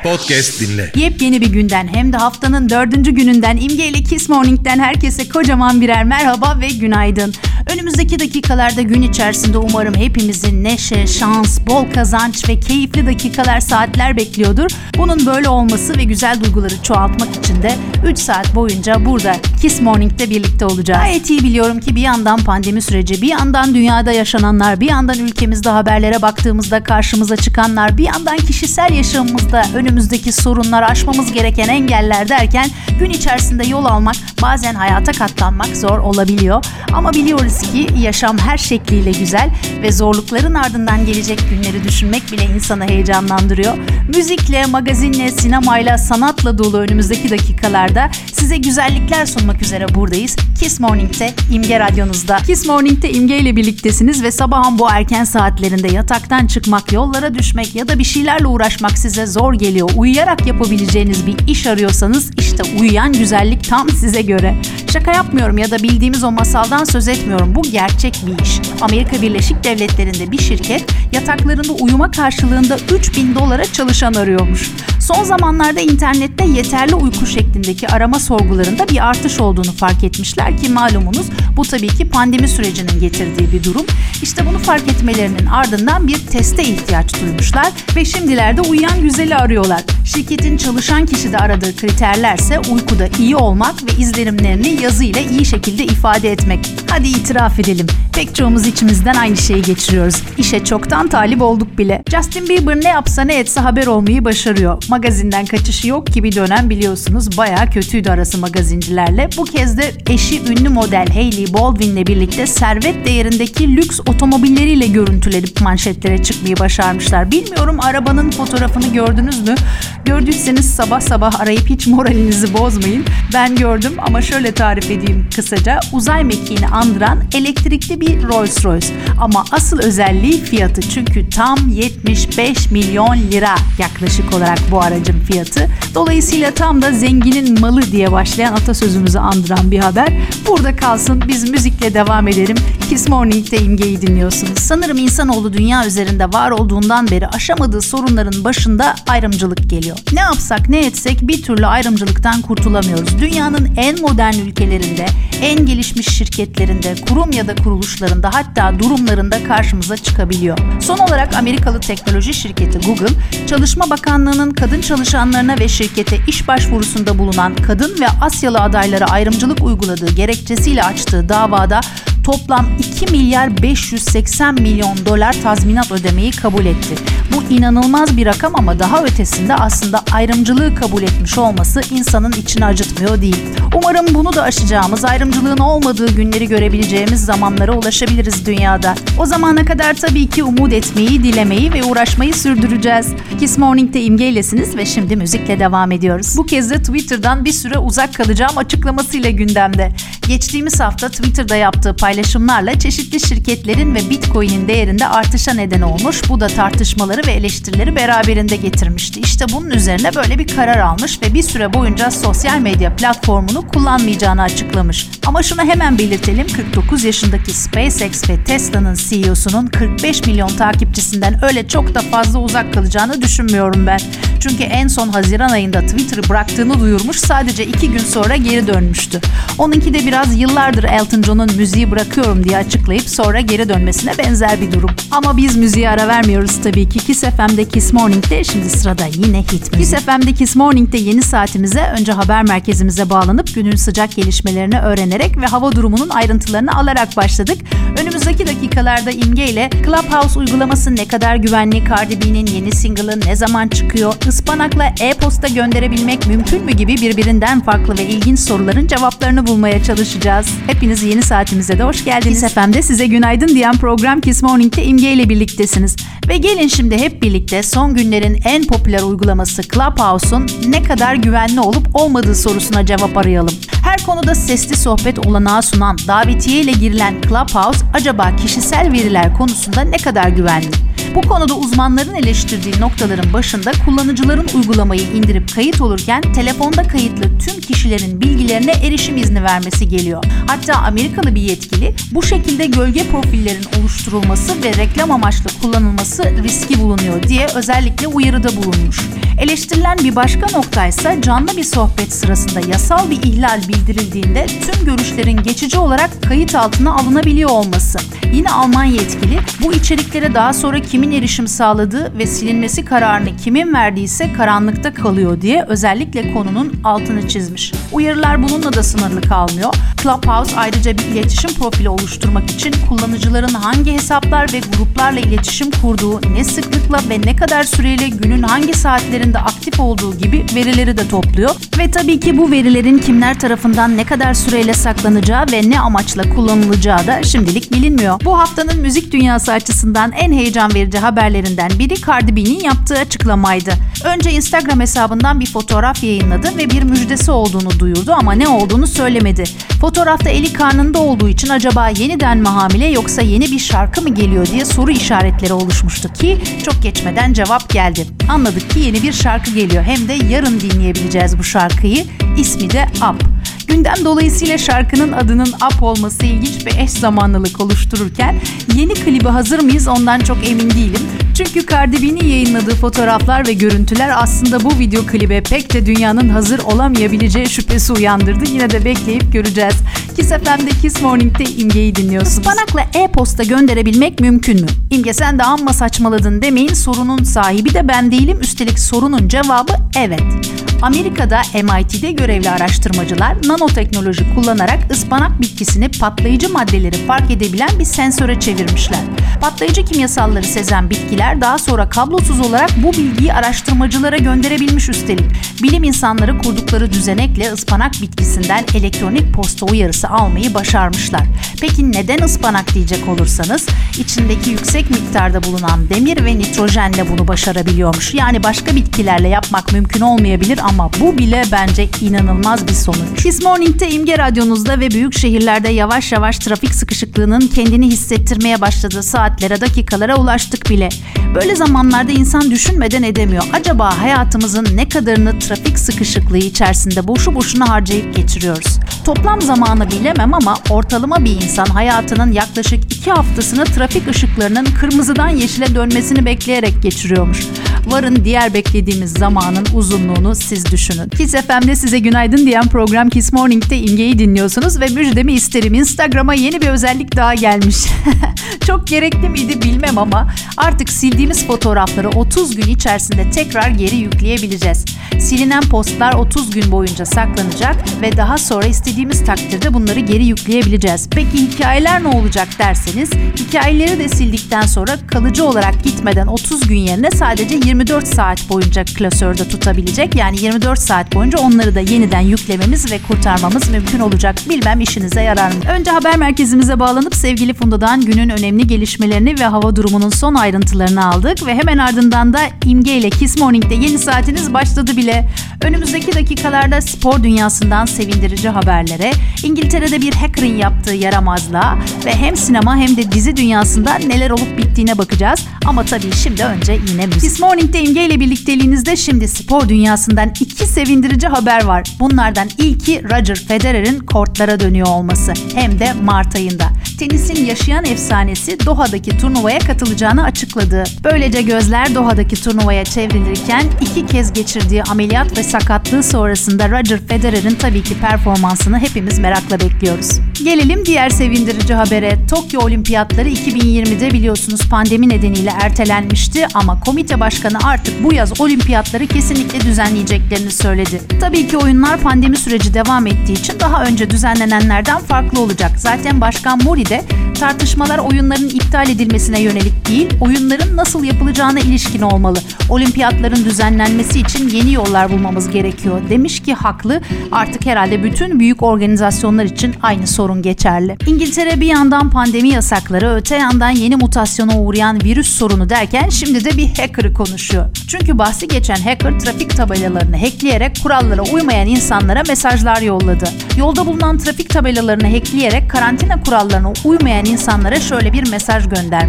Podcast dinle. Yepyeni bir günden hem de haftanın 4. gününden İmge ile Kiss Morning'den herkese kocaman birer merhaba ve günaydın. Önümüzdeki dakikalarda gün içerisinde umarım hepimizin neşe, şans, bol kazanç ve keyifli dakikalar, saatler bekliyordur. Bunun böyle olması ve güzel duyguları çoğaltmak için de 3 saat boyunca burada Kiss Morning'de birlikte olacağız. Gayet iyi biliyorum ki bir yandan pandemi süreci, bir yandan dünyada yaşananlar, bir yandan ülkemizde haberlere baktığımızda karşımıza çıkanlar, bir yandan kişisel yaşamımızda önümüzdeki sorunlar, aşmamız gereken engeller derken gün içerisinde yol almak, bazen hayata katlanmak zor olabiliyor. Ama biliyoruz ki yaşam her şekliyle güzel ve zorlukların ardından gelecek günleri düşünmek bile insanı heyecanlandırıyor. Müzikle, magazinle, sinemayla, sanatla dolu önümüzdeki dakikalarda size güzellikler sunmak üzere buradayız. Kiss Morning'te İmge Radyonuzda. Kiss Morning'te İmge ile birliktesiniz ve sabahın bu erken saatlerinde yataktan çıkmak, yollara düşmek ya da bir şeylerle uğraşmak size zor geliyor. Uyuyarak yapabileceğiniz bir iş arıyorsanız işte uyuyan güzellik tam size göre. Şaka yapmıyorum ya da bildiğimiz o masaldan söz etmiyorum. Bu gerçek bir iş. Amerika Birleşik Devletleri'nde bir şirket yataklarında uyuma karşılığında $3.000 çalışan arıyormuş. Son zamanlarda internette yeterli uyku şeklindeki arama sorgularında bir artış olduğunu fark etmişler ki malumunuz bu tabii ki pandemi sürecinin getirdiği bir durum. İşte bunu fark etmelerinin ardından bir teste ihtiyaç duymuşlar ve şimdilerde uyuyan güzeli arıyorlar. Şirketin çalışan kişide aradığı kriterlerse uykuda iyi olmak ve izlenimlerini yazıyla iyi şekilde ifade etmek. Hadi itiraf edelim. Pek çoğumuz içimizden aynı şeyi geçiriyoruz. İşe çoktan talip olduk bile. Justin Bieber ne yapsa ne etse haber olmayı başarıyor. Magazinden kaçışı yok ki bir dönem biliyorsunuz bayağı kötüydü arası magazincilerle. Bu kez de eşi ünlü model Hailey Baldwin'le birlikte servet değerindeki lüks otomobilleriyle görüntülenip manşetlere çıkmayı başarmışlar. Bilmiyorum arabanın fotoğrafını gördünüz mü? Gördüyseniz sabah sabah arayıp hiç moralinizi bozmayın. Ben gördüm ama şöyle tarif edeyim kısaca. Uzay mekiğini andıran elektrikli bir Rolls Royce. Ama asıl özelliği fiyatı. Çünkü tam 75 milyon lira yaklaşık olarak bu aracın fiyatı. Dolayısıyla tam da zenginin malı diye başlayan atasözümüzü andıran bir haber. Burada kalsın, biz müzikle devam edelim. Kiss Morning'de İmge'yi dinliyorsunuz. Sanırım insanoğlu dünya üzerinde var olduğundan beri aşamadığı sorunların başında ayrımcılık geliyor. Ne yapsak ne etsek bir türlü ayrımcılıktan kurtulamıyoruz. Dünyanın en modern ülkelerinde, en gelişmiş şirketlerinde, kurum ya da kuruluşlarında hatta durumlarında karşımıza çıkabiliyor. Son olarak Amerikalı teknoloji şirketi Google, Çalışma Bakanlığı'nın kadın çalışanlarına ve şirkete iş başvurusunda bulunan kadın ve Asyalı adaylara ayrımcılık uyguladığı gerekçesiyle açtığı davada toplam 2 milyar 580 milyon dolar tazminat ödemeyi kabul etti. Bu inanılmaz bir rakam ama daha ötesinde aslında ayrımcılığı kabul etmiş olması insanın içini acıtmıyor değil. Umarım bunu da aşacağımız, ayrımcılığın olmadığı günleri görebileceğimiz zamanlara ulaşabiliriz dünyada. O zamana kadar tabii ki umut etmeyi, dilemeyi ve uğraşmayı sürdüreceğiz. Kiss Morning'te İmge'ylesiniz ve şimdi müzikle devam ediyoruz. Bu kez de Twitter'dan bir süre uzak kalacağım açıklamasıyla gündemde. Geçtiğimiz hafta Twitter'da yaptığı paylaşımlarla çeşitli şirketlerin ve Bitcoin'in değerinde artışa neden olmuş. Bu da tartışmaları ve eleştirileri beraberinde getirmişti. İşte bunun üzerine böyle bir karar almış ve bir süre boyunca sosyal medya platformunu kullanmayacağını açıklamış. Ama şunu hemen belirtelim, 49 yaşındaki SpaceX ve Tesla'nın CEO'sunun 45 milyon takipçisinden öyle çok da fazla uzak kalacağını düşünmüyorum ben. Çünkü en son Haziran ayında Twitter'ı bıraktığını duyurmuş, sadece 2 gün sonra geri dönmüştü. Onunki de biraz yıllardır Elton John'un müziği bırakıyorum diye açıklayıp sonra geri dönmesine benzer bir durum. Ama biz müziğe ara vermiyoruz tabii ki. Kiss FM'de Kiss Morning'de şimdi sırada yine hit müzik. Kiss FM'de Kiss Morning'de yeni saatimize önce haber merkezimize bağlanıp günün sıcak gelişmelerini öğrenerek ve hava durumunun ayrıntılarını alarak başladık. Önümüzdeki dakikalarda İmge ile Clubhouse uygulaması ne kadar güvenli, Cardi B'nin yeni single'ı ne zaman çıkıyor, ıspanakla e-posta gönderebilmek mümkün mü gibi birbirinden farklı ve ilginç soruların cevaplarını bulmaya çalışacağız. Hepiniz yeni saatimize de hoş geldiniz. Kiss FM'de size günaydın diyen program Kiss Morning'de İmge ile birliktesiniz. Ve gelin şimdi hep birlikte son günlerin en popüler uygulaması Clubhouse'un ne kadar güvenli olup olmadığı sorusuna cevap arayalım. Her konuda sesli sohbet olanağı sunan davetiye ile girilen Clubhouse acaba kişisel veriler konusunda ne kadar güvenli? Bu konuda uzmanların eleştirdiği noktaların başında kullanıcıların uygulamayı indirip kayıt olurken telefonda kayıtlı tüm kişilerin bilgilerine erişim izni vermesi geliyor. Hatta Amerikalı bir yetkili bu şekilde gölge profillerin oluşturulması ve reklam amaçlı kullanılması riski bulunuyor diye özellikle uyarıda bulunmuş. Eleştirilen bir başka noktaysa canlı bir sohbet sırasında yasal bir ihlal bildirildiğinde tüm görüşlerin geçici olarak kayıt altına alınabiliyor olması. Yine Alman yetkili bu içeriklere daha sonra kimin erişim sağladığı ve silinmesi kararını kimin verdiyse karanlıkta kalıyor diye özellikle konunun altını çizmiş. Uyarılar bununla da sınırlı kalmıyor. Clubhouse ayrıca bir iletişim profili oluşturmak için kullanıcıların hangi hesaplar ve gruplarla iletişim kurduğu, ne sıklıkla ve ne kadar süreyle günün hangi saatlerinde aktif olduğu gibi verileri de topluyor. Ve tabii ki bu verilerin kimler tarafından ne kadar süreyle saklanacağı ve ne amaçla kullanılacağı da şimdilik bilinmiyor. Bu haftanın müzik dünyası açısından en heyecan verici haberlerinden biri Cardi B'nin yaptığı açıklamaydı. Önce Instagram hesabından bir fotoğraf yayınladı ve bir müjdesi olduğunu duyurdu ama ne olduğunu söylemedi. Fotoğrafta eli karnında olduğu için acaba yeniden mi hamile yoksa yeni bir şarkı mı geliyor diye soru işaretleri oluşmuştu ki çok geçmeden cevap geldi. Anladık ki yeni bir şarkı geliyor, hem de yarın dinleyebileceğiz bu şarkıyı. İsmi de Up. Gündem dolayısıyla şarkının adının Up olması ilginç bir eş zamanlılık oluştururken yeni klibi hazır mıyız ondan çok emin değilim. Çünkü Cardi B'nin yayınladığı fotoğraflar ve görüntüler aslında bu video klibe pek de dünyanın hazır olamayabileceği şüphesi uyandırdı. Yine de bekleyip göreceğiz. Kiss FM'de Kiss Morning'de İmge'yi dinliyorsunuz. Ispanakla e-posta gönderebilmek mümkün mü? İmge sen de amma saçmaladın demeyin, sorunun sahibi de ben değilim. Üstelik sorunun cevabı evet. Amerika'da MIT'de görevli araştırmacılar nanoteknoloji kullanarak ıspanak bitkisini patlayıcı maddeleri fark edebilen bir sensöre çevirmişler. Patlayıcı kimyasalları sezen bitkiler daha sonra kablosuz olarak bu bilgiyi araştırmacılara gönderebilmiş üstelik. Bilim insanları kurdukları düzenekle ıspanak bitkisinden elektronik posta uyarısı almayı başarmışlar. Peki neden ıspanak diyecek olursanız, içindeki yüksek miktarda bulunan demir ve nitrojenle bunu başarabiliyormuş. Yani başka bitkilerle yapmak mümkün olmayabilir ama bu bile bence inanılmaz bir sonuç. Kiss Morning'te İmge Radyonuzda ve büyük şehirlerde yavaş yavaş trafik sıkışıklığının kendini hissettirmeye başladığı saatlere, dakikalara ulaştık bile. Böyle zamanlarda insan düşünmeden edemiyor. Acaba hayatımızın ne kadarını trafik sıkışıklığı içerisinde boşu boşuna harcayıp geçiriyoruz? Toplam zamanı bilemem ama ortalama bir insan hayatının yaklaşık 2 haftasını trafik ışıklarının kırmızıdan yeşile dönmesini bekleyerek geçiriyormuş. Varın diğer beklediğimiz zamanın uzunluğunu siz düşünün. Kiss FM'de size günaydın diyen program Kiss Morning'te İmge'yi dinliyorsunuz ve müjdemi isterim. Instagram'a yeni bir özellik daha gelmiş. Çok gerekli miydi bilmem ama artık sildiğimiz fotoğrafları 30 gün içerisinde tekrar geri yükleyebileceğiz. Silinen postlar 30 gün boyunca saklanacak ve daha sonra istediğimiz takdirde bunları geri yükleyebileceğiz. Peki hikayeler ne olacak derseniz, hikayeleri de sildikten sonra kalıcı olarak gitmeden 30 gün yerine sadece 24 saat boyunca klasörde tutabilecek. Yani 24 saat boyunca onları da yeniden yüklememiz ve kurtarmamız mümkün olacak. Bilmem işinize yarar mı? Önce haber merkezimize bağlanıp sevgili Funda'dan günün önemli gelişmelerini ve hava durumunun son ayrıntılarını aldık ve hemen ardından da İmge ile Kiss Morning'de yeni saatiniz başladı bile. Önümüzdeki dakikalarda spor dünyasından sevindirici haberlere, İngiltere'de bir hacker'ın yaptığı yaramazlığa ve hem sinema hem de dizi dünyasında neler olup bittiğine bakacağız. Ama tabii şimdi önce yine müzik. Kiss Morning'de İmge ile birlikteliğinizde şimdi spor dünyasından 2 sevindirici haber var. Bunlardan ilki Roger Federer'in kortlara dönüyor olması. Hem de Mart ayında. Tenisin yaşayan efsanesi Doha'daki turnuvaya katılacağını açıkladı. Böylece gözler Doha'daki turnuvaya çevrilirken 2 kez geçirdiği ameliyat ve sakatlığı sonrasında Roger Federer'in tabii ki performansını hepimiz merakla bekliyoruz. Gelelim diğer sevindirici habere. Tokyo Olimpiyatları 2020'de biliyorsunuz pandemi nedeniyle ertelenmişti ama komite başkanı artık bu yaz olimpiyatları kesinlikle düzenleyeceklerini söyledi. Tabii ki oyunlar pandemi süreci devam ettiği için daha önce düzenlenenlerden farklı olacak. Zaten Başkan Mori de tartışmalar oyunların iptal edilmesine yönelik değil, oyunların nasıl yapılacağına ilişkin olmalı. Olimpiyatların düzenlenmesi için yeni yollar bulmamız gerekiyor demiş ki haklı. Artık herhalde bütün büyük organizasyonlar için aynı sorun geçerli. İngiltere bir yandan pandemi yasakları, öte yandan yeni mutasyona uğrayan virüs sorunu derken şimdi de bir hacker'ı konuşuyor. Çünkü bahsi geçen hacker trafik tabelalarını hackleyerek kurallara uymayan insanlara mesajlar yolladı. Yolda bulunan trafik tabelalarını hackleyerek karantina kurallarına uymayan insanlara şöyle bir mesaj göndermiş.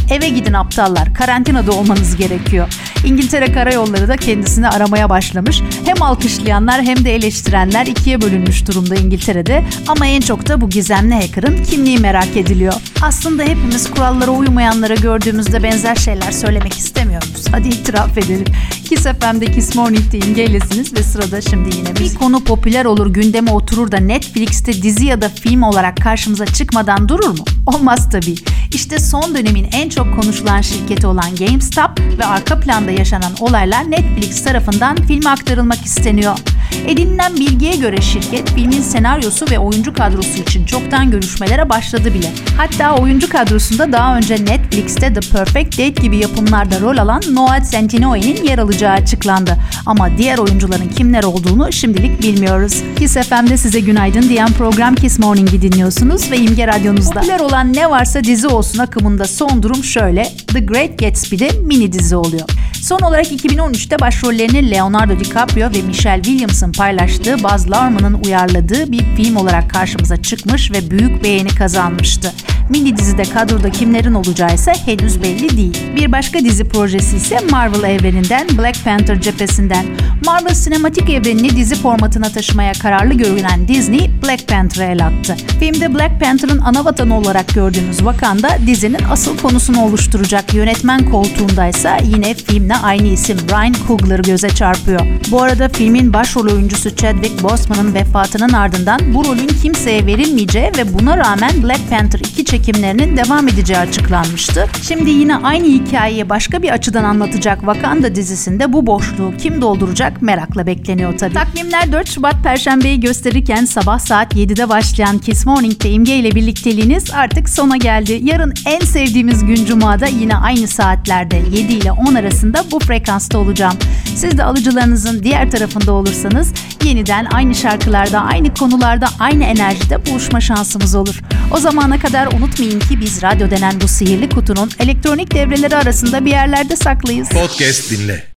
Eve gidin aptallar, karantinada olmanız gerekiyor. İngiltere Karayolları da kendisini aramaya başlamış. Hem alkışlayanlar hem de eleştirenler ikiye bölünmüş durumda İngiltere'de. Ama en çok da bu gizemli hacker'ın kimliği merak ediliyor. Aslında hepimiz kurallara uymayanlara gördüğümüzde benzer şeyler söylemek istemiyoruz. Hadi itiraf edelim. Kiss FM'de Kiss Morning'de İmge'ylesiniz ve sırada şimdi yine bir konu popüler olur, gündeme oturur da Netflix'te dizi ya da film olarak karşımıza çıkmadan durur mu? Olmaz tabii. İşte son dönemin en çok konuşulan şirketi olan GameStop ve arka planda yaşanan olaylar Netflix tarafından filme aktarılmak isteniyor. Edinilen bilgiye göre şirket filmin senaryosu ve oyuncu kadrosu için çoktan görüşmelere başladı bile. Hatta oyuncu kadrosunda daha önce Netflix'te The Perfect Date gibi yapımlarda rol alan Noah Centineo-'nin yer alacağı açıklandı. Ama diğer oyuncuların kimler olduğunu şimdilik bilmiyoruz. Kiss FM'de size günaydın diyen program Kiss Morning'i dinliyorsunuz ve İmge Radyonuzda. Popüler olan ne varsa dizi olsun akımında son durum şöyle: The Great Gatsby'de mini dizi oluyor. Son olarak 2013'te başrollerini Leonardo DiCaprio ve Michelle Williams'ın paylaştığı, Baz Luhrmann'ın uyarladığı bir film olarak karşımıza çıkmış ve büyük beğeni kazanmıştı. Mini dizide kadroda kimlerin olacağı ise henüz belli değil. Bir başka dizi projesi ise Marvel evreninden, Black Panther cephesinden. Marvel sinematik evrenini dizi formatına taşımaya kararlı görünen Disney, Black Panther'a el attı. Filmde Black Panther'ın ana vatanı olarak gördüğümüz Wakanda dizinin asıl konusunu oluşturacak. Yönetmen koltuğundaysa yine filmle aynı isim Ryan Coogler göze çarpıyor. Bu arada filmin başrol oyuncusu Chadwick Boseman'ın vefatının ardından bu rolün kimseye verilmeyeceği ve buna rağmen Black Panther 2 çekimlerinin devam edeceği açıklanmıştı. Şimdi yine aynı hikayeyi başka bir açıdan anlatacak Wakanda dizisinde bu boşluğu kim dolduracak merakla bekleniyor tabii. Takvimler 4 Şubat Perşembe'yi gösterirken sabah saat 7'de başlayan Kiss Morning'de İmge ile birlikteliğiniz artık sona geldi. Yarın en sevdiğimiz gün Cuma'da yine aynı saatlerde 7 ile 10 arasında bu frekansta olacağım. Siz de alıcılarınızın diğer tarafında olursanız yeniden aynı şarkılarda, aynı konularda, aynı enerjide buluşma şansımız olur. O zamana kadar unutmayın ki biz radyo denen bu sihirli kutunun elektronik devreleri arasında bir yerlerde saklıyız. Podcast dinle.